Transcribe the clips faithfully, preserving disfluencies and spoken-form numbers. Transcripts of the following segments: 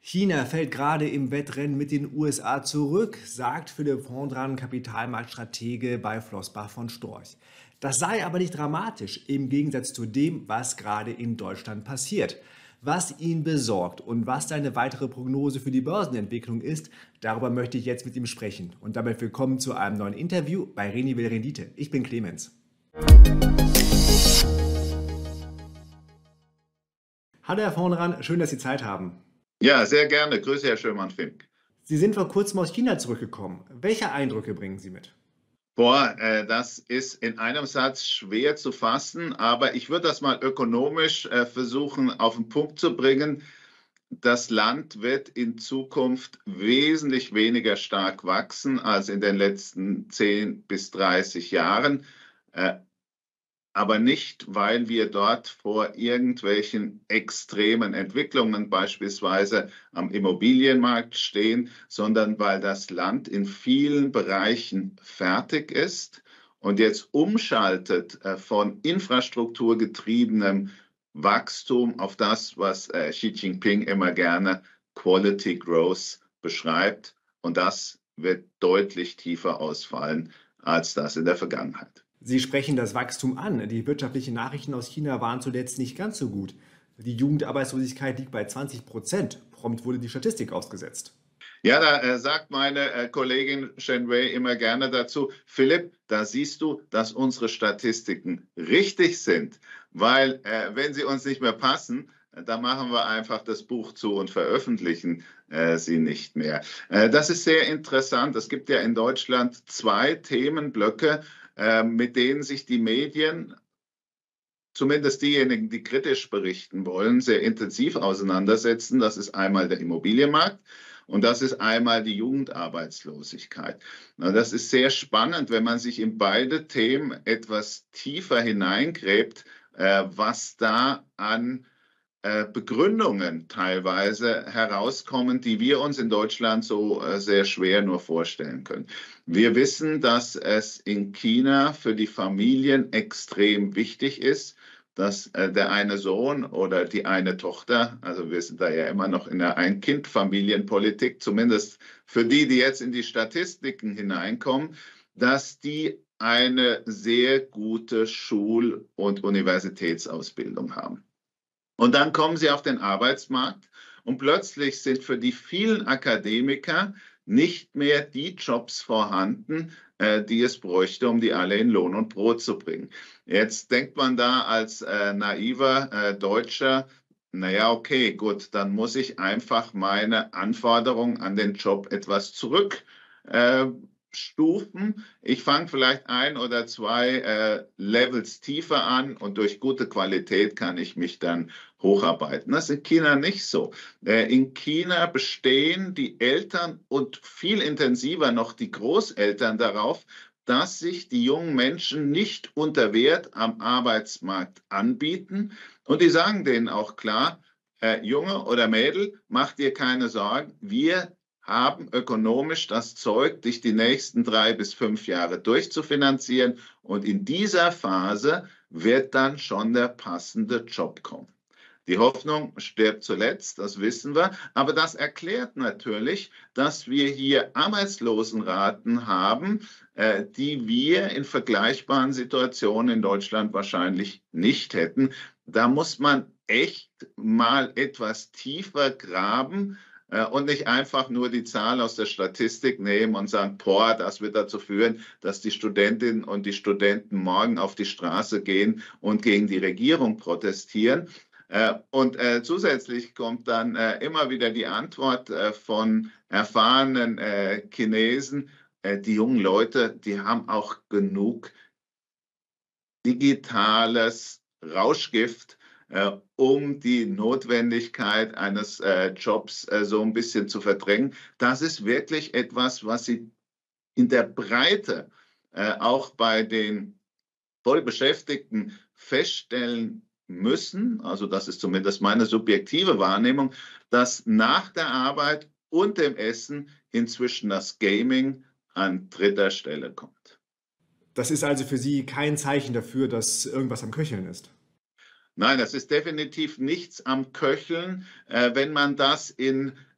China fällt gerade im Wettrennen mit den U S A zurück, sagt Philipp Vondran, Kapitalmarktstratege bei Flossbach von Storch. Das sei aber nicht dramatisch, im Gegensatz zu dem, was gerade in Deutschland passiert. Was ihn besorgt und was seine weitere Prognose für die Börsenentwicklung ist, darüber möchte ich jetzt mit ihm sprechen. Und damit willkommen zu einem neuen Interview bei Reni will Rendite. Ich bin Clemens. Hallo Herr Vondran, schön, dass Sie Zeit haben. Ja, sehr gerne. Grüße, Herr Schömann-Fink. Sie sind vor kurzem aus China zurückgekommen. Welche Eindrücke bringen Sie mit? Boah, äh, das ist in einem Satz schwer zu fassen, aber ich würde das mal ökonomisch äh, versuchen auf den Punkt zu bringen. Das Land wird in Zukunft wesentlich weniger stark wachsen als in den letzten zehn bis dreißig Jahren. Äh, Aber nicht, weil wir dort vor irgendwelchen extremen Entwicklungen beispielsweise am Immobilienmarkt stehen, sondern weil das Land in vielen Bereichen fertig ist und jetzt umschaltet äh, von infrastrukturgetriebenem Wachstum auf das, was äh, Xi Jinping immer gerne Quality Growth beschreibt. Und das wird deutlich tiefer ausfallen als das in der Vergangenheit. Sie sprechen das Wachstum an. Die wirtschaftlichen Nachrichten aus China waren zuletzt nicht ganz so gut. Die Jugendarbeitslosigkeit liegt bei zwanzig Prozent. Prompt wurde die Statistik ausgesetzt. Ja, da äh, sagt meine äh, Kollegin Shen Wei immer gerne dazu, Philipp, da siehst du, dass unsere Statistiken richtig sind, weil äh, wenn sie uns nicht mehr passen, äh, dann machen wir einfach das Buch zu und veröffentlichen äh, sie nicht mehr. Äh, das ist sehr interessant. Es gibt ja in Deutschland zwei Themenblöcke, äh, mit denen sich die Medien, zumindest diejenigen, die kritisch berichten wollen, sehr intensiv auseinandersetzen. Das ist einmal der Immobilienmarkt. Und das ist einmal die Jugendarbeitslosigkeit. Das ist sehr spannend, wenn man sich in beide Themen etwas tiefer hineingräbt, was da an Begründungen teilweise herauskommen, die wir uns in Deutschland so sehr schwer nur vorstellen können. Wir wissen, dass es in China für die Familien extrem wichtig ist, dass äh, der eine Sohn oder die eine Tochter, also wir sind da ja immer noch in der Ein-Kind-Familienpolitik, zumindest für die, die jetzt in die Statistiken hineinkommen, dass die eine sehr gute Schul- und Universitätsausbildung haben. Und dann kommen sie auf den Arbeitsmarkt und plötzlich sind für die vielen Akademiker nicht mehr die Jobs vorhanden, äh, die es bräuchte, um die alle in Lohn und Brot zu bringen. Jetzt denkt man da als äh, naiver äh, Deutscher, naja, okay, gut, dann muss ich einfach meine Anforderungen an den Job etwas zurück äh, Stufen. Ich fange vielleicht ein oder zwei äh, Levels tiefer an und durch gute Qualität kann ich mich dann hocharbeiten. Das ist in China nicht so. Äh, in China bestehen die Eltern und viel intensiver noch die Großeltern darauf, dass sich die jungen Menschen nicht unter Wert am Arbeitsmarkt anbieten. Und die sagen denen auch klar, äh, Junge oder Mädel, mach dir keine Sorgen, wir haben ökonomisch das Zeug, dich die nächsten drei bis fünf Jahre durchzufinanzieren. Und in dieser Phase wird dann schon der passende Job kommen. Die Hoffnung stirbt zuletzt, das wissen wir. Aber das erklärt natürlich, dass wir hier Arbeitslosenraten haben, äh, die wir in vergleichbaren Situationen in Deutschland wahrscheinlich nicht hätten. Da muss man echt mal etwas tiefer graben und nicht einfach nur die Zahl aus der Statistik nehmen und sagen, boah, das wird dazu führen, dass die Studentinnen und die Studenten morgen auf die Straße gehen und gegen die Regierung protestieren. Und zusätzlich kommt dann immer wieder die Antwort von erfahrenen Chinesen, die jungen Leute, die haben auch genug digitales Rauschgift, äh, um die Notwendigkeit eines äh, Jobs äh, so ein bisschen zu verdrängen. Das ist wirklich etwas, was Sie in der Breite äh, auch bei den Vollbeschäftigten feststellen müssen. Also das ist zumindest meine subjektive Wahrnehmung, dass nach der Arbeit und dem Essen inzwischen das Gaming an dritter Stelle kommt. Das ist also für Sie kein Zeichen dafür, dass irgendwas am Köcheln ist? Nein, das ist definitiv nichts am Köcheln. Äh, wenn man das in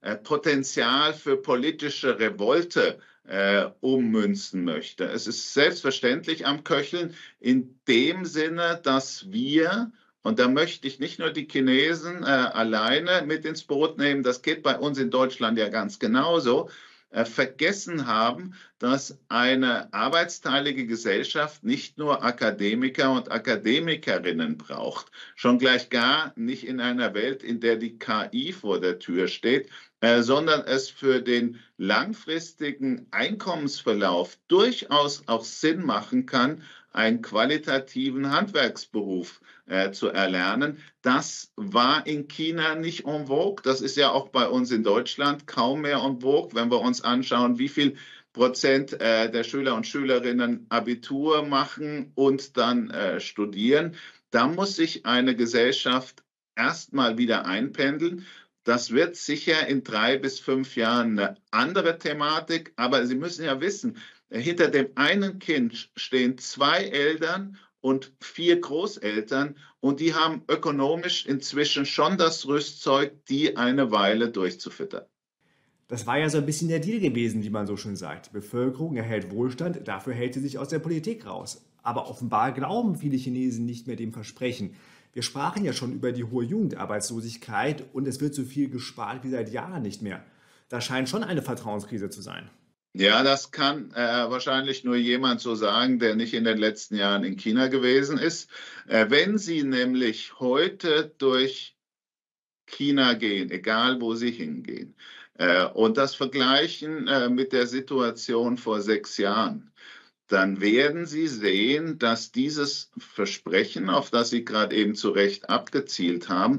äh, Potenzial für politische Revolte äh, ummünzen möchte. Es ist selbstverständlich am Köcheln in dem Sinne, dass wir, und da möchte ich nicht nur die Chinesen äh, alleine mit ins Boot nehmen, das geht bei uns in Deutschland ja ganz genauso, äh, vergessen haben, dass eine arbeitsteilige Gesellschaft nicht nur Akademiker und Akademikerinnen braucht, schon gleich gar nicht in einer Welt, in der die K I vor der Tür steht, äh, sondern es für den langfristigen Einkommensverlauf durchaus auch Sinn machen kann, einen qualitativen Handwerksberuf äh, zu erlernen. Das war in China nicht en vogue. Das ist ja auch bei uns in Deutschland kaum mehr en vogue, wenn wir uns anschauen, wie viel Prozent äh, der Schüler und Schülerinnen Abitur machen und dann äh, studieren. Da muss sich eine Gesellschaft erstmal wieder einpendeln. Das wird sicher in drei bis fünf Jahren eine andere Thematik, aber Sie müssen ja wissen, hinter dem einen Kind stehen zwei Eltern und vier Großeltern und die haben ökonomisch inzwischen schon das Rüstzeug, die eine Weile durchzufüttern. Das war ja so ein bisschen der Deal gewesen, wie man so schön sagt. Die Bevölkerung erhält Wohlstand, dafür hält sie sich aus der Politik raus. Aber offenbar glauben viele Chinesen nicht mehr dem Versprechen. Wir sprachen ja schon über die hohe Jugendarbeitslosigkeit und es wird so viel gespart wie seit Jahren nicht mehr. Das scheint schon eine Vertrauenskrise zu sein. Ja, das kann äh, wahrscheinlich nur jemand so sagen, der nicht in den letzten Jahren in China gewesen ist. Äh, wenn Sie nämlich heute durch China gehen, egal wo Sie hingehen, äh, und das vergleichen äh, mit der Situation vor sechs Jahren, dann werden Sie sehen, dass dieses Versprechen, auf das Sie gerade eben zu Recht abgezielt haben,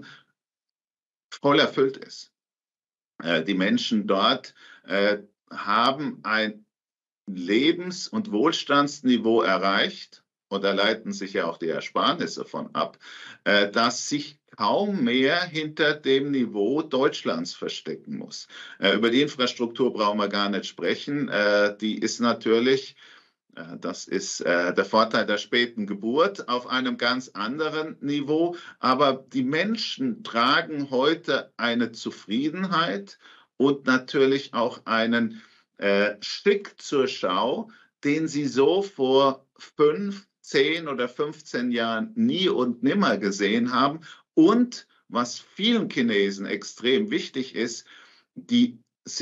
voll erfüllt ist. Äh, die Menschen dort äh, haben ein Lebens- und Wohlstandsniveau erreicht, und da leiten sich ja auch die Ersparnisse von ab, äh, das sich kaum mehr hinter dem Niveau Deutschlands verstecken muss. Äh, über die Infrastruktur brauchen wir gar nicht sprechen. Äh, die ist natürlich, äh, das ist äh, der Vorteil der späten Geburt, auf einem ganz anderen Niveau. Aber die Menschen tragen heute eine Zufriedenheit und natürlich auch einen äh, Schick zur Schau, den sie so vor fünf, zehn oder fünfzehn Jahren nie und nimmer gesehen haben. Und was vielen Chinesen extrem wichtig ist, die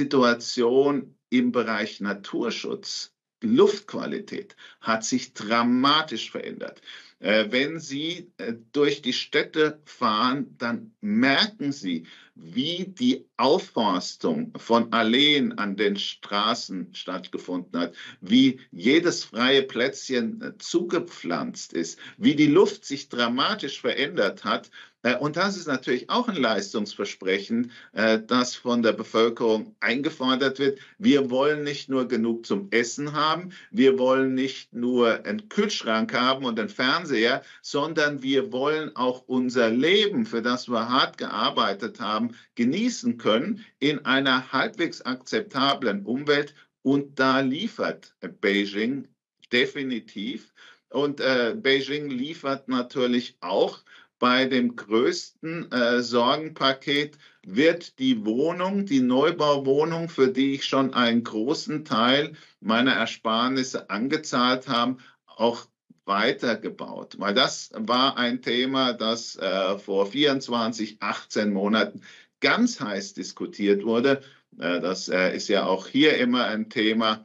Situation im Bereich Naturschutz, Luftqualität hat sich dramatisch verändert. Äh, wenn Sie äh, durch die Städte fahren, dann merken Sie, wie die Aufforstung von Alleen an den Straßen stattgefunden hat, wie jedes freie Plätzchen äh, zugepflanzt ist, wie die Luft sich dramatisch verändert hat. Äh, und das ist natürlich auch ein Leistungsversprechen, äh, das von der Bevölkerung eingefordert wird. Wir wollen nicht nur genug zum Essen haben, wir wollen nicht nur einen Kühlschrank haben und einen Fernseher, sondern wir wollen auch unser Leben, für das wir hart gearbeitet haben, genießen können in einer halbwegs akzeptablen Umwelt. Und da liefert Beijing definitiv. Und äh, Beijing liefert natürlich auch bei dem größten äh, Sorgenpaket, wird die Wohnung, die Neubauwohnung, für die ich schon einen großen Teil meiner Ersparnisse angezahlt habe, auch weitergebaut. Weil das war ein Thema, das äh, vor vierundzwanzig, achtzehn Monaten ganz heiß diskutiert wurde. Äh, das äh, ist ja auch hier immer ein Thema.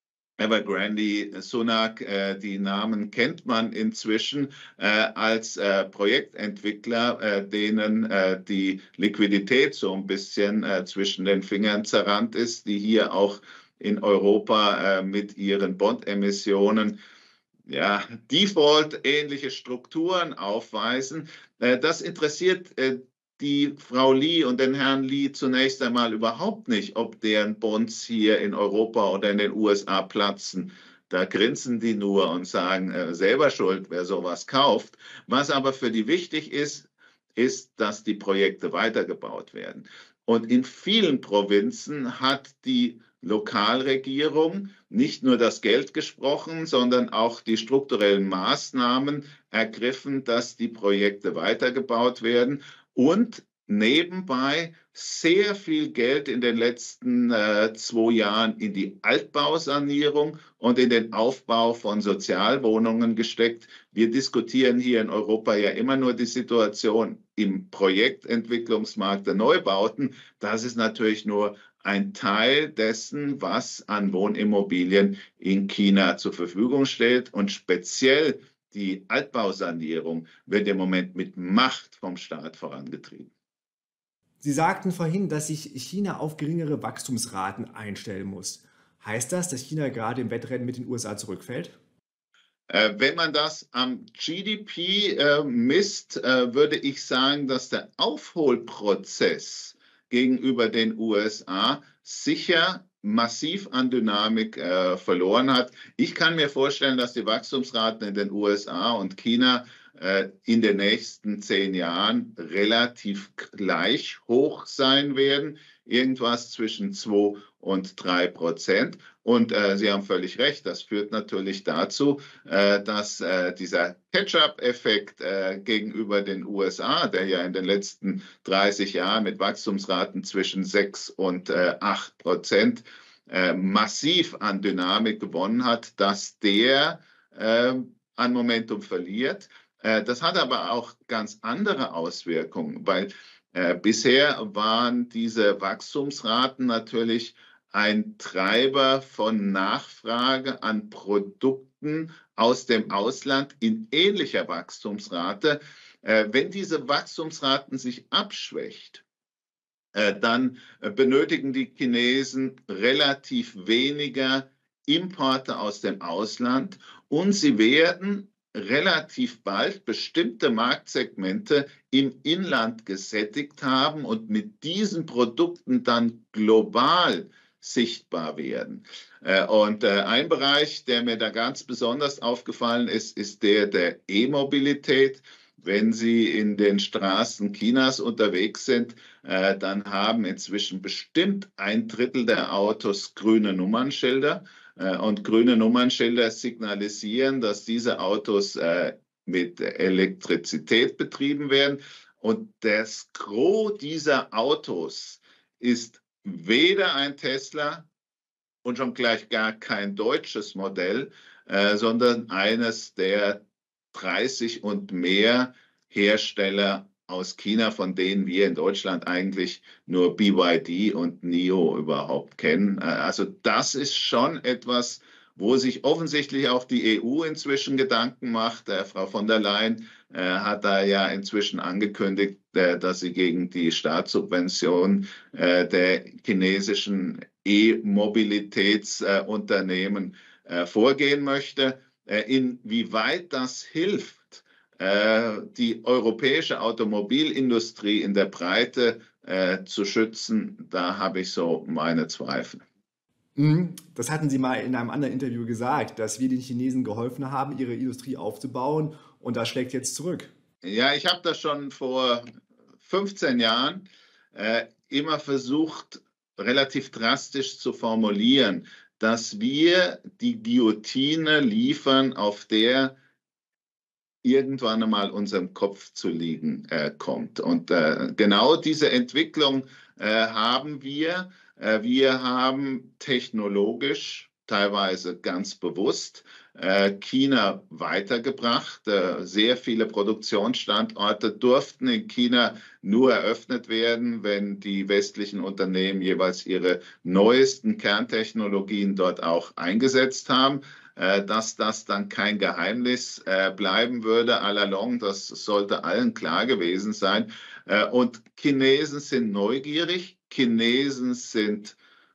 Evergrande, Sunak, äh, die Namen kennt man inzwischen äh, als äh, Projektentwickler, äh, denen äh, die Liquidität so ein bisschen äh, zwischen den Fingern zerrannt ist, die hier auch in Europa äh, mit ihren Bondemissionen ja, Default-ähnliche Strukturen aufweisen. Äh, das interessiert äh, die Frau Li und den Herrn Li zunächst einmal überhaupt nicht, ob deren Bonds hier in Europa oder in den U S A platzen. Da grinsen die nur und sagen, äh, selber schuld, wer sowas kauft. Was aber für die wichtig ist, ist, dass die Projekte weitergebaut werden. Und in vielen Provinzen hat die Lokalregierung nicht nur das Geld gesprochen, sondern auch die strukturellen Maßnahmen ergriffen, dass die Projekte weitergebaut werden. Und nebenbei sehr viel Geld in den letzten äh, zwei Jahren in die Altbausanierung und in den Aufbau von Sozialwohnungen gesteckt. Wir diskutieren hier in Europa ja immer nur die Situation im Projektentwicklungsmarkt der Neubauten. Das ist natürlich nur ein Teil dessen, was an Wohnimmobilien in China zur Verfügung steht. Und speziell die Altbausanierung wird im Moment mit Macht vom Staat vorangetrieben. Sie sagten vorhin, dass sich China auf geringere Wachstumsraten einstellen muss. Heißt das, dass China gerade im Wettrennen mit den U S A zurückfällt? Äh, wenn man das am G D P äh, misst, äh, würde ich sagen, dass der Aufholprozess gegenüber den U S A sicher massiv an Dynamik äh, verloren hat. Ich kann mir vorstellen, dass die Wachstumsraten in den U S A und China äh, in den nächsten zehn Jahren relativ gleich hoch sein werden, irgendwas zwischen zwei und drei Prozent. Und äh, Sie haben völlig recht, das führt natürlich dazu, äh, dass äh, dieser Catch-up-Effekt äh, gegenüber den U S A, der ja in den letzten dreißig Jahren mit Wachstumsraten zwischen sechs und äh, acht Prozent äh, massiv an Dynamik gewonnen hat, dass der äh, an Momentum verliert. Äh, das hat aber auch ganz andere Auswirkungen, weil äh, bisher waren diese Wachstumsraten natürlich ein Treiber von Nachfrage an Produkten aus dem Ausland in ähnlicher Wachstumsrate. Äh, wenn diese Wachstumsraten sich abschwächt, äh, dann äh, benötigen die Chinesen relativ weniger Importe aus dem Ausland und sie werden relativ bald bestimmte Marktsegmente im Inland gesättigt haben und mit diesen Produkten dann global sichtbar werden. Äh, Und äh, ein Bereich, der mir da ganz besonders aufgefallen ist, ist der der E-Mobilität. Wenn Sie in den Straßen Chinas unterwegs sind, äh, dann haben inzwischen bestimmt ein Drittel der Autos grüne Nummernschilder. Äh, und grüne Nummernschilder signalisieren, dass diese Autos äh, mit Elektrizität betrieben werden. Und das Gros dieser Autos ist weder ein Tesla und schon gleich gar kein deutsches Modell, äh, sondern eines der dreißig und mehr Hersteller aus China, von denen wir in Deutschland eigentlich nur B Y D und N I O überhaupt kennen. Äh, also das ist schon etwas, wo sich offensichtlich auch die E U inzwischen Gedanken macht. Äh, Frau von der Leyen äh, hat da ja inzwischen angekündigt, äh, dass sie gegen die Staatssubvention äh, der chinesischen E-Mobilitätsunternehmen äh, vorgehen möchte. Äh, inwieweit das hilft, äh, die europäische Automobilindustrie in der Breite äh, zu schützen, da habe ich so meine Zweifel. Mhm. Das hatten Sie mal in einem anderen Interview gesagt, dass wir den Chinesen geholfen haben, ihre Industrie aufzubauen und das schlägt jetzt zurück. Ja, ich habe das schon vor fünfzehn Jahren äh, immer versucht, relativ drastisch zu formulieren, dass wir die Guillotine liefern, auf der irgendwann einmal unserem Kopf zu liegen äh, kommt. Und äh, genau diese Entwicklung äh, haben wir. Äh, wir haben technologisch, teilweise ganz bewusst, äh, China weitergebracht. Äh, sehr viele Produktionsstandorte durften in China nur eröffnet werden, wenn die westlichen Unternehmen jeweils ihre neuesten Kerntechnologien dort auch eingesetzt haben. Dass das dann kein Geheimnis äh, bleiben würde, all along, das sollte allen klar gewesen sein. Äh, und Chinesen sind neugierig, Chinesen sind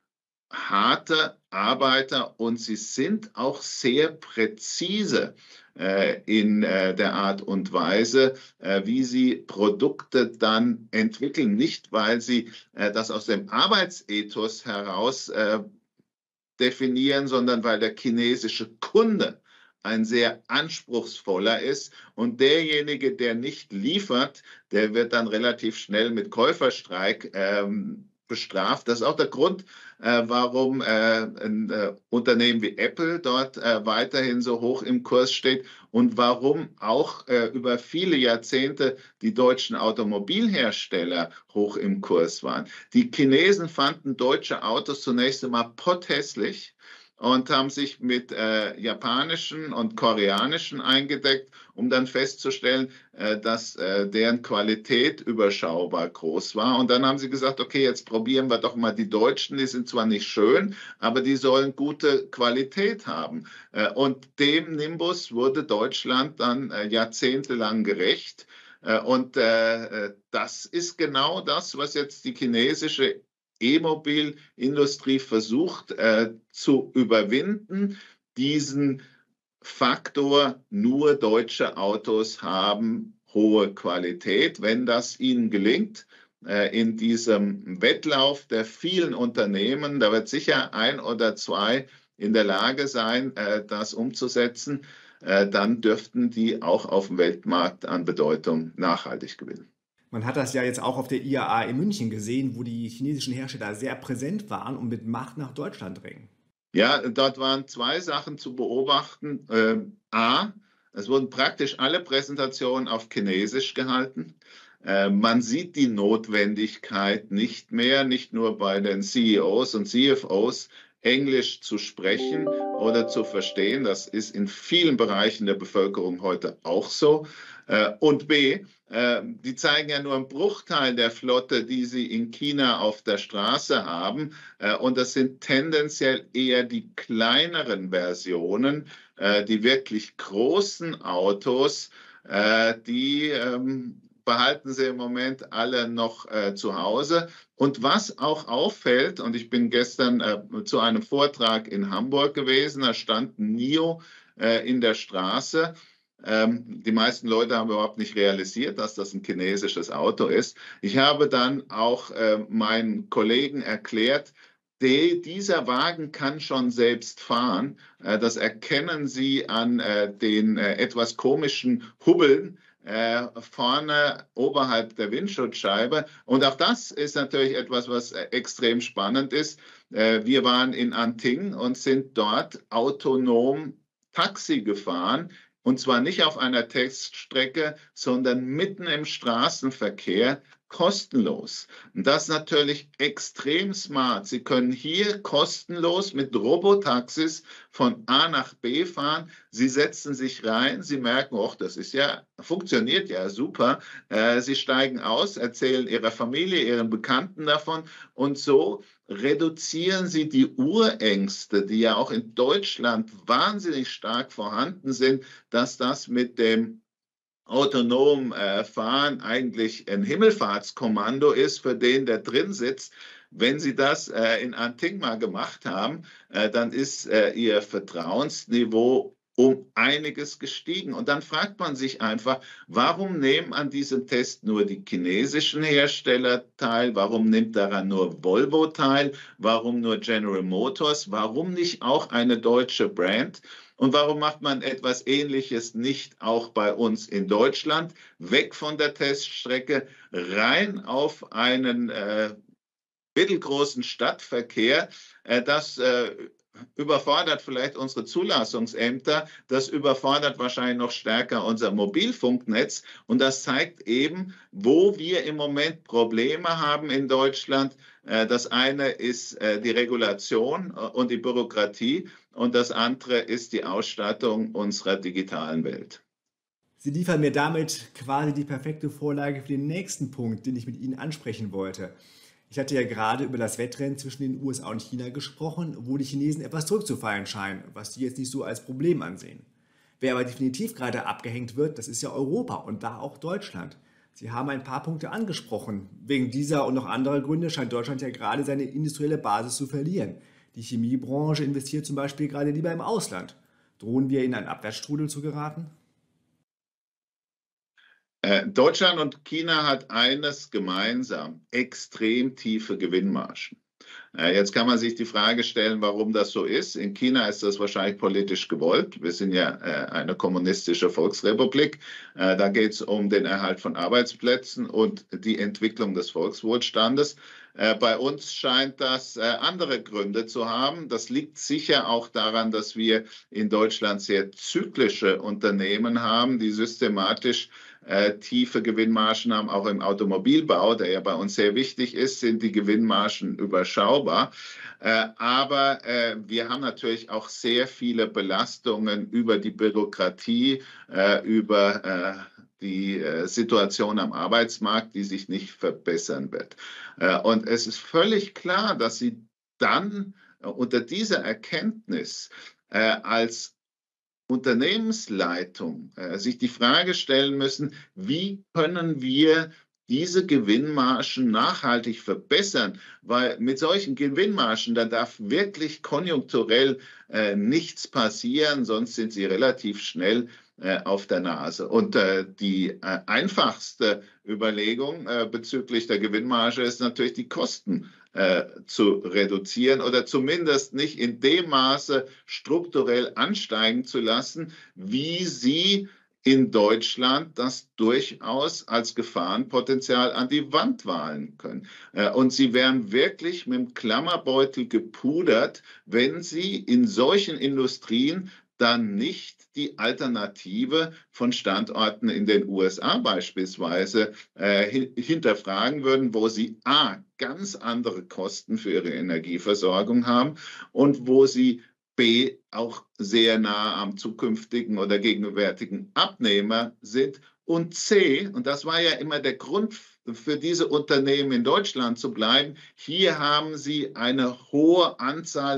harte Arbeiter und sie sind auch sehr präzise äh, in äh, der Art und Weise, äh, wie sie Produkte dann entwickeln. Nicht, weil sie äh, das aus dem Arbeitsethos heraus äh, definieren, sondern weil der chinesische Kunde ein sehr anspruchsvoller ist und derjenige, der nicht liefert, der wird dann relativ schnell mit Käuferstreik ähm, bestraft. Das ist auch der Grund, äh, warum äh, ein äh, Unternehmen wie Apple dort äh, weiterhin so hoch im Kurs steht und warum auch äh, über viele Jahrzehnte die deutschen Automobilhersteller hoch im Kurs waren. Die Chinesen fanden deutsche Autos zunächst einmal potthässlich und haben sich mit äh, japanischen und koreanischen eingedeckt, um dann festzustellen, äh, dass äh, deren Qualität überschaubar groß war. Und dann haben sie gesagt, okay, jetzt probieren wir doch mal die Deutschen, die sind zwar nicht schön, aber die sollen gute Qualität haben. Äh, und dem Nimbus wurde Deutschland dann äh, jahrzehntelang gerecht. Äh, und äh, das ist genau das, was jetzt die chinesische E-Mobilindustrie versucht äh, zu überwinden, diesen Faktor, nur deutsche Autos haben hohe Qualität. Wenn das ihnen gelingt, äh, in diesem Wettlauf der vielen Unternehmen, da wird sicher ein oder zwei in der Lage sein, äh, das umzusetzen, äh, dann dürften die auch auf dem Weltmarkt an Bedeutung nachhaltig gewinnen. Man hat das ja jetzt auch auf der I A A in München gesehen, wo die chinesischen Hersteller sehr präsent waren und mit Macht nach Deutschland drängen. Ja, dort waren zwei Sachen zu beobachten. Ähm, A, es wurden praktisch alle Präsentationen auf Chinesisch gehalten. Äh, man sieht die Notwendigkeit nicht mehr, nicht nur bei den C E Os und C F Os, Englisch zu sprechen oder zu verstehen. Das ist in vielen Bereichen der Bevölkerung heute auch so. Äh, und B, äh, die zeigen ja nur einen Bruchteil der Flotte, die sie in China auf der Straße haben. Äh, und das sind tendenziell eher die kleineren Versionen. Äh, die wirklich großen Autos, äh, die ähm, behalten sie im Moment alle noch äh, zu Hause. Und was auch auffällt, und ich bin gestern äh, zu einem Vortrag in Hamburg gewesen, da stand ein NIO äh, in der Straße. Ähm, die meisten Leute haben überhaupt nicht realisiert, dass das ein chinesisches Auto ist. Ich habe dann auch äh, meinen Kollegen erklärt, die, dieser Wagen kann schon selbst fahren. Äh, das erkennen Sie an äh, den äh, etwas komischen Hubbeln äh, vorne oberhalb der Windschutzscheibe. Und auch das ist natürlich etwas, was äh, extrem spannend ist. Äh, wir waren in Anting und sind dort autonom Taxi gefahren. Und zwar nicht auf einer Teststrecke, sondern mitten im Straßenverkehr, kostenlos. Und das ist natürlich extrem smart. Sie können hier kostenlos mit Robotaxis von A nach B fahren. Sie setzen sich rein, Sie merken, oh, das ist ja, funktioniert ja super. Äh, Sie steigen aus, erzählen Ihrer Familie, Ihren Bekannten davon und so reduzieren Sie die Urängste, die ja auch in Deutschland wahnsinnig stark vorhanden sind, dass das mit dem autonom äh, Fahren eigentlich ein Himmelfahrtskommando ist für den, der drin sitzt. Wenn Sie das äh, in Anting mal gemacht haben, äh, dann ist äh, Ihr Vertrauensniveau um einiges gestiegen. Und dann fragt man sich einfach, warum nehmen an diesem Test nur die chinesischen Hersteller teil? Warum nimmt daran nur Volvo teil? Warum nur General Motors? Warum nicht auch eine deutsche Brand? Und warum macht man etwas Ähnliches nicht auch bei uns in Deutschland? Weg von der Teststrecke, rein auf einen äh, mittelgroßen Stadtverkehr. Äh, das äh, überfordert vielleicht unsere Zulassungsämter, das überfordert wahrscheinlich noch stärker unser Mobilfunknetz. Und das zeigt eben, wo wir im Moment Probleme haben in Deutschland. Äh, das eine ist äh, die Regulation und die Bürokratie. Und das andere ist die Ausstattung unserer digitalen Welt. Sie liefern mir damit quasi die perfekte Vorlage für den nächsten Punkt, den ich mit Ihnen ansprechen wollte. Ich hatte ja gerade über das Wettrennen zwischen den U S A und China gesprochen, wo die Chinesen etwas zurückzufallen scheinen, was die jetzt nicht so als Problem ansehen. Wer aber definitiv gerade abgehängt wird, das ist ja Europa und da auch Deutschland. Sie haben ein paar Punkte angesprochen. Wegen dieser und noch anderer Gründe scheint Deutschland ja gerade seine industrielle Basis zu verlieren. Die Chemiebranche investiert zum Beispiel gerade lieber im Ausland. Drohen wir in einen Abwärtsstrudel zu geraten? Äh, Deutschland und China hat eines gemeinsam, extrem tiefe Gewinnmargen. Jetzt kann man sich die Frage stellen, warum das so ist. In China ist das wahrscheinlich politisch gewollt. Wir sind ja eine kommunistische Volksrepublik. Da geht es um den Erhalt von Arbeitsplätzen und die Entwicklung des Volkswohlstandes. Bei uns scheint das andere Gründe zu haben. Das liegt sicher auch daran, dass wir in Deutschland sehr zyklische Unternehmen haben, die systematisch Äh, tiefe Gewinnmargen haben. Auch im Automobilbau, der ja bei uns sehr wichtig ist, sind die Gewinnmargen überschaubar. Äh, aber äh, wir haben natürlich auch sehr viele Belastungen über die Bürokratie, äh, über äh, die äh, Situation am Arbeitsmarkt, die sich nicht verbessern wird. Äh, und es ist völlig klar, dass Sie dann äh, unter dieser Erkenntnis äh, als Unternehmensleitung äh, sich die Frage stellen müssen, wie können wir diese Gewinnmargen nachhaltig verbessern, weil mit solchen Gewinnmargen, da darf wirklich konjunkturell äh, nichts passieren, sonst sind sie relativ schnell äh, auf der Nase. Und äh, die äh, einfachste Überlegung äh, bezüglich der Gewinnmarge ist natürlich die Kosten äh, zu reduzieren oder zumindest nicht in dem Maße strukturell ansteigen zu lassen, wie sie in Deutschland das durchaus als Gefahrenpotenzial an die Wand malen können. Und sie wären wirklich mit dem Klammerbeutel gepudert, wenn sie in solchen Industrien dann nicht die Alternative von Standorten in den U S A beispielsweise äh, hinterfragen würden, wo sie a. ganz andere Kosten für ihre Energieversorgung haben und wo sie b. auch sehr nah am zukünftigen oder gegenwärtigen Abnehmer sind und c. und das war ja immer der Grund für diese Unternehmen in Deutschland zu bleiben, hier haben sie eine hohe Anzahl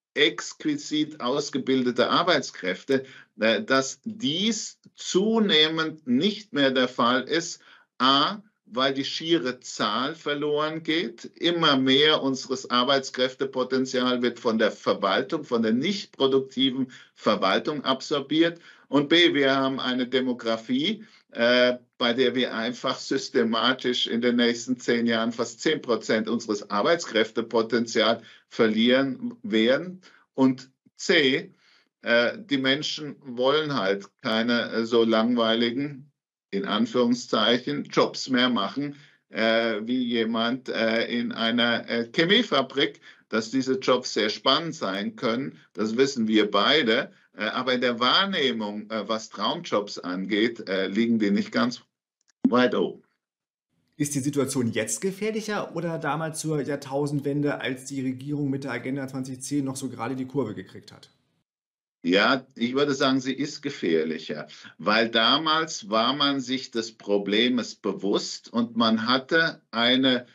exquisit ausgebildete Arbeitskräfte, dass dies zunehmend nicht mehr der Fall ist. A, weil die schiere Zahl verloren geht. Immer mehr unseres Arbeitskräftepotenzial wird von der Verwaltung, von der nicht produktiven Verwaltung absorbiert. Und B, wir haben eine Demografie, äh, bei der wir einfach systematisch in den nächsten zehn Jahren fast zehn Prozent unseres Arbeitskräftepotenzials verlieren werden. Und C, äh, die Menschen wollen halt keine äh, so langweiligen, in Anführungszeichen, Jobs mehr machen, äh, wie jemand äh, in einer äh, Chemiefabrik, dass diese Jobs sehr spannend sein können. Das wissen wir beide. Äh, aber in der Wahrnehmung, äh, was Traumjobs angeht, äh, liegen die nicht ganz weit oben. Ist die Situation jetzt gefährlicher oder damals zur Jahrtausendwende, als die Regierung mit der Agenda zwanzig zehn noch so gerade die Kurve gekriegt hat? Ja, ich würde sagen, sie ist gefährlicher, weil damals war man sich des Problems bewusst und man hatte eine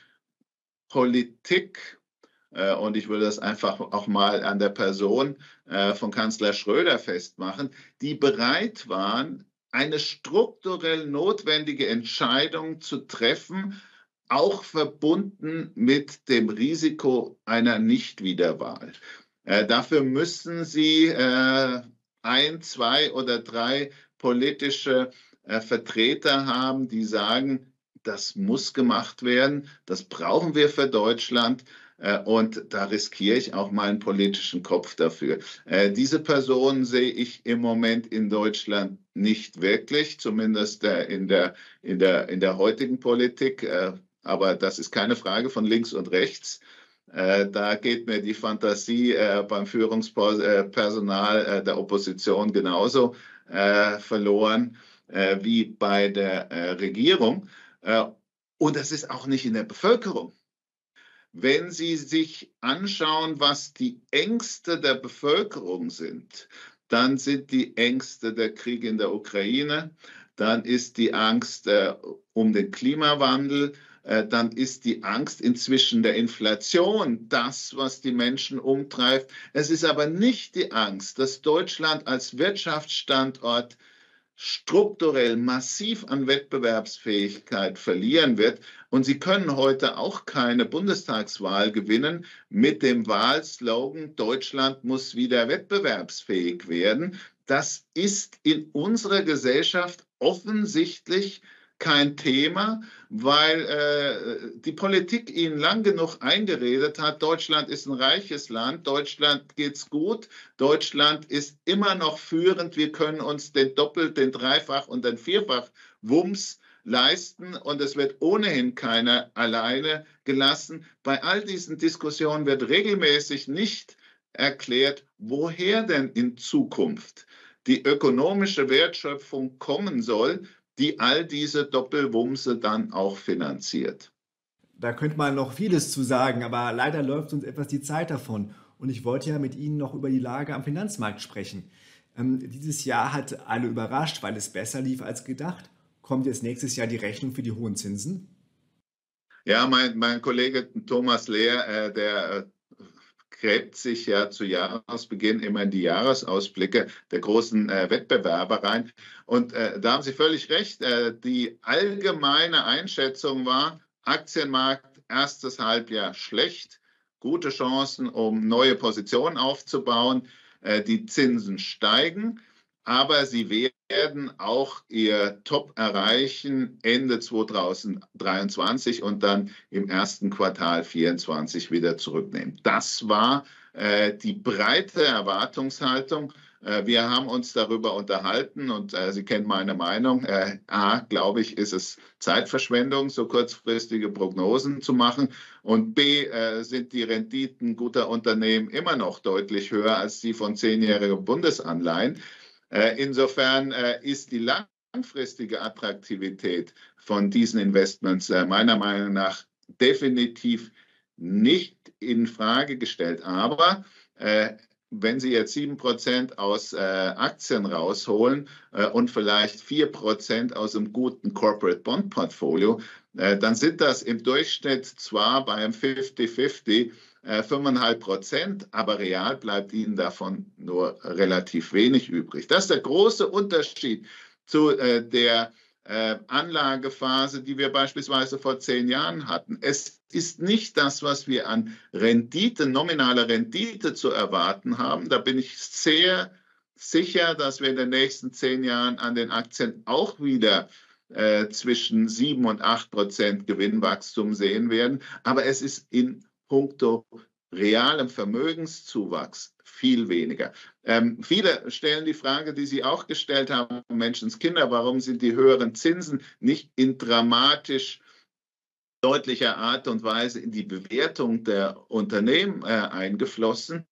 Politik, äh, und ich würde das einfach auch mal an der Person äh, von Kanzler Schröder festmachen, die bereit waren, eine strukturell notwendige Entscheidung zu treffen, auch verbunden mit dem Risiko einer Nichtwiederwahl. Äh, dafür müssen Sie äh, ein, zwei oder drei politische äh, Vertreter haben, die sagen, das muss gemacht werden, das brauchen wir für Deutschland. Äh, und da riskiere ich auch meinen politischen Kopf dafür. Äh, diese Personen sehe ich im Moment in Deutschland nicht wirklich, zumindest äh, in der, in der, in der heutigen Politik. Äh, aber das ist keine Frage von links und rechts. Äh, da geht mir die Fantasie äh, beim Führungspersonal äh, der Opposition genauso äh, verloren äh, wie bei der äh, Regierung. Äh, und das ist auch nicht in der Bevölkerung. Wenn Sie sich anschauen, was die Ängste der Bevölkerung sind, dann sind die Ängste der Krieg in der Ukraine, dann ist die Angst äh, um den Klimawandel, äh, dann ist die Angst inzwischen der Inflation das, was die Menschen umtreibt. Es ist aber nicht die Angst, dass Deutschland als Wirtschaftsstandort strukturell massiv an Wettbewerbsfähigkeit verlieren wird. Und Sie können heute auch keine Bundestagswahl gewinnen mit dem Wahlslogan, Deutschland muss wieder wettbewerbsfähig werden. Das ist in unserer Gesellschaft offensichtlich kein Thema, weil äh, die Politik ihnen lang genug eingeredet hat, Deutschland ist ein reiches Land, Deutschland geht's gut, Deutschland ist immer noch führend, wir können uns den Doppel-, den Dreifach- und den Vierfach-Wumms leisten und es wird ohnehin keiner alleine gelassen. Bei all diesen Diskussionen wird regelmäßig nicht erklärt, woher denn in Zukunft die ökonomische Wertschöpfung kommen soll, die all diese Doppelwumse dann auch finanziert. Da könnte man noch vieles zu sagen, aber leider läuft uns etwas die Zeit davon. Und ich wollte ja mit Ihnen noch über die Lage am Finanzmarkt sprechen. Ähm, dieses Jahr hat alle überrascht, weil es besser lief als gedacht. Kommt jetzt nächstes Jahr die Rechnung für die hohen Zinsen? Ja, mein, mein Kollege Thomas Lehr, äh, der äh, gräbt sich ja zu Jahresbeginn immer in die Jahresausblicke der großen äh, Wettbewerber rein. Und äh, da haben Sie völlig recht. Äh, die allgemeine Einschätzung war, Aktienmarkt erstes Halbjahr schlecht, gute Chancen, um neue Positionen aufzubauen. Äh, die Zinsen steigen, aber sie werden auch ihr Top erreichen Ende zweitausenddreiundzwanzig und dann im ersten Quartal vierundzwanzig wieder zurücknehmen. Das war äh, die breite Erwartungshaltung. Äh, wir haben uns darüber unterhalten und äh, Sie kennen meine Meinung. Äh, A, glaube ich, ist es Zeitverschwendung, so kurzfristige Prognosen zu machen. Und B, äh, sind die Renditen guter Unternehmen immer noch deutlich höher als die von zehnjährigen Bundesanleihen. Insofern ist die langfristige Attraktivität von diesen Investments meiner Meinung nach definitiv nicht in Frage gestellt. Aber wenn Sie jetzt sieben Prozent aus Aktien rausholen und vielleicht vier Prozent aus einem guten Corporate Bond Portfolio, dann sind das im Durchschnitt zwar bei einem fünfzig fünfzig fünf Komma fünf Prozent, aber real bleibt Ihnen davon nur relativ wenig übrig. Das ist der große Unterschied zu äh, der äh, Anlagephase, die wir beispielsweise vor zehn Jahren hatten. Es ist nicht das, was wir an Rendite, nominaler Rendite zu erwarten haben. Da bin ich sehr sicher, dass wir in den nächsten zehn Jahren an den Aktien auch wieder äh, zwischen sieben und acht Prozent Gewinnwachstum sehen werden. Aber es ist in puncto realem Vermögenszuwachs viel weniger. Ähm, viele stellen die Frage, die Sie auch gestellt haben, Menschenskinder, warum sind die höheren Zinsen nicht in dramatisch deutlicher Art und Weise in die Bewertung der Unternehmen äh, eingeflossen?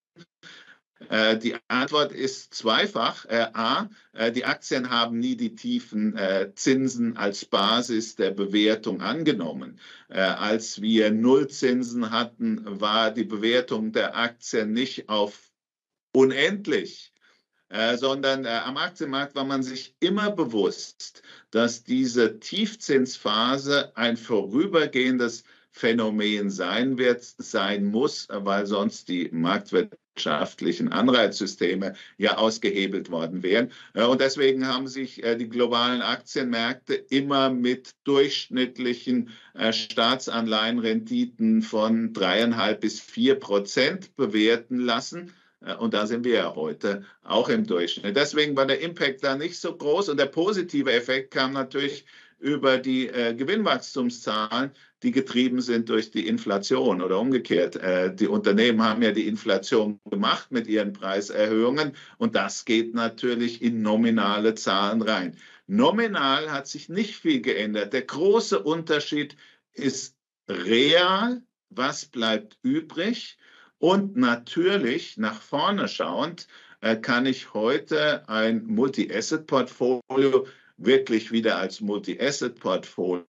Die Antwort ist zweifach. A, die Aktien haben nie die tiefen Zinsen als Basis der Bewertung angenommen. Als wir Nullzinsen hatten, war die Bewertung der Aktien nicht auf unendlich, sondern am Aktienmarkt war man sich immer bewusst, dass diese Tiefzinsphase ein vorübergehendes Phänomen sein wird, sein muss, weil sonst die marktwirtschaftlichen Anreizsysteme ja ausgehebelt worden wären. Und deswegen haben sich die globalen Aktienmärkte immer mit durchschnittlichen Staatsanleihenrenditen von dreieinhalb bis vier Prozent bewerten lassen. Und da sind wir ja heute auch im Durchschnitt. Deswegen war der Impact da nicht so groß. Und der positive Effekt kam natürlich über die äh, Gewinnwachstumszahlen, die getrieben sind durch die Inflation oder umgekehrt. Äh, die Unternehmen haben ja die Inflation gemacht mit ihren Preiserhöhungen und das geht natürlich in nominale Zahlen rein. Nominal hat sich nicht viel geändert. Der große Unterschied ist real. Was bleibt übrig? Und natürlich nach vorne schauend äh, kann ich heute ein Multi-Asset-Portfolio wirklich wieder als Multi-Asset-Portfolio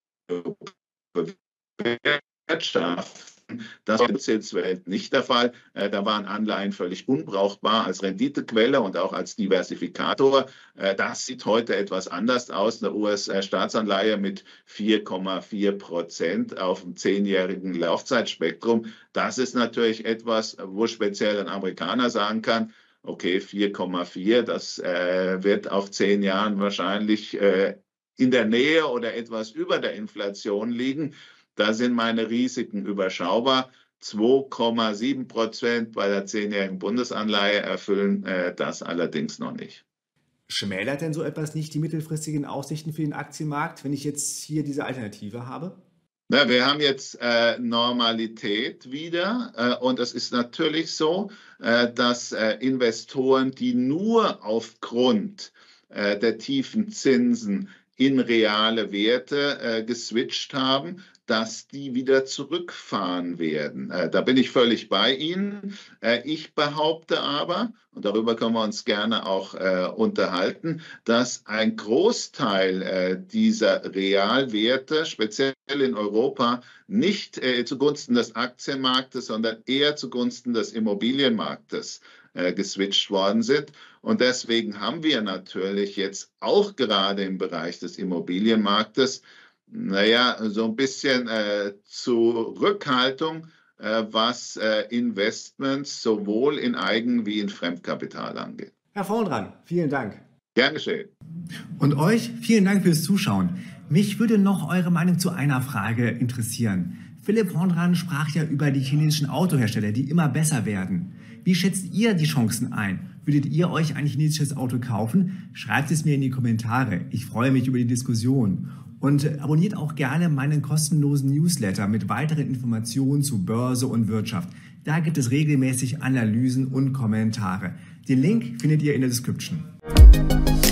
bewirtschaften. Das war in der Zinswelt nicht der Fall. Da waren Anleihen völlig unbrauchbar als Renditequelle und auch als Diversifikator. Das sieht heute etwas anders aus. Eine U S-Staatsanleihe mit vier Komma vier Prozent auf dem zehnjährigen Laufzeitspektrum. Das ist natürlich etwas, wo speziell ein Amerikaner sagen kann, okay, vier Komma vier, das äh, wird auf zehn Jahren wahrscheinlich äh, in der Nähe oder etwas über der Inflation liegen. Da sind meine Risiken überschaubar. zwei Komma sieben Prozent bei der zehnjährigen Bundesanleihe erfüllen äh, das allerdings noch nicht. Schmälert denn so etwas nicht die mittelfristigen Aussichten für den Aktienmarkt, wenn ich jetzt hier diese Alternative habe? Na, wir haben jetzt äh, Normalität wieder äh, und es ist natürlich so, äh, dass äh, Investoren, die nur aufgrund äh, der tiefen Zinsen in reale Werte äh, geswitcht haben, dass die wieder zurückfahren werden. Äh, da bin ich völlig bei Ihnen. Äh, ich behaupte aber, und darüber können wir uns gerne auch äh, unterhalten, dass ein Großteil äh, dieser Realwerte, speziell in Europa, nicht äh, zugunsten des Aktienmarktes, sondern eher zugunsten des Immobilienmarktes äh, geswitcht worden sind. Und deswegen haben wir natürlich jetzt auch gerade im Bereich des Immobilienmarktes, naja, so ein bisschen äh, Zurückhaltung, äh, was äh, Investments sowohl in Eigen- wie in Fremdkapital angeht. Herr Vondran, vielen Dank. Gern geschehen. Und euch vielen Dank fürs Zuschauen. Mich würde noch eure Meinung zu einer Frage interessieren. Philipp Vondran sprach ja über die chinesischen Autohersteller, die immer besser werden. Wie schätzt ihr die Chancen ein? Würdet ihr euch ein chinesisches Auto kaufen? Schreibt es mir in die Kommentare. Ich freue mich über die Diskussion. Und abonniert auch gerne meinen kostenlosen Newsletter mit weiteren Informationen zu Börse und Wirtschaft. Da gibt es regelmäßig Analysen und Kommentare. Den Link findet ihr in der Description.